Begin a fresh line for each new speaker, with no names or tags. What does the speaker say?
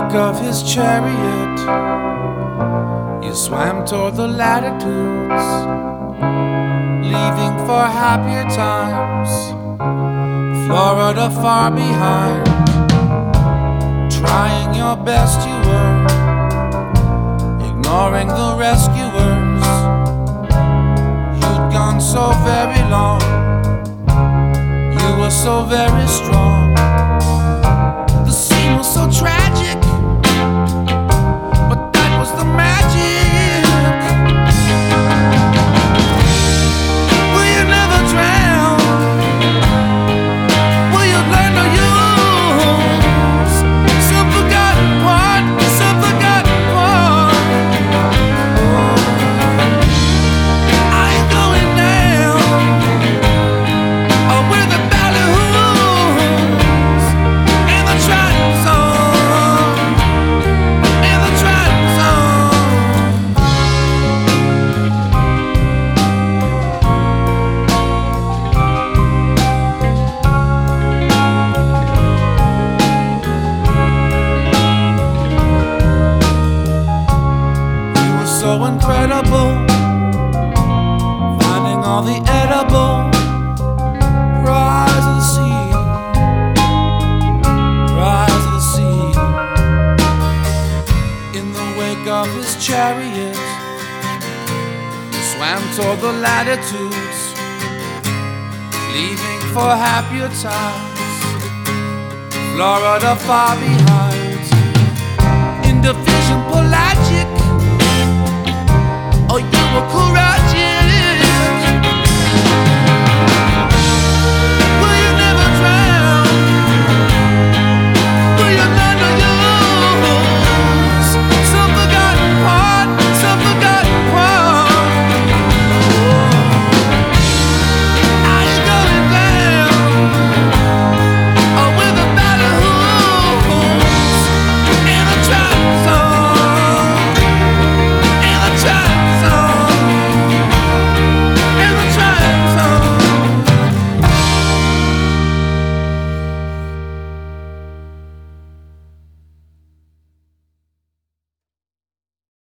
wake of his chariot, you swam toward the latitudes, leaving for happier times, Florida far behind. Trying your best you were, ignoring the rescuers. You'd gone so very long, you were so very strong. The scene was so tragic, but that was the magic. Will you never drown? Will you learn to use some forgotten part, some forgotten part? I ain't going down with the balloons and the Trident song, and the Trident song. You were so incredible, finding all the edible rise of the sea, rise of the sea. In the wake of his chariot, he swam toward the latitudes, leaving for happier times, Florida far behind. In division pelagic, oh, you were courageous.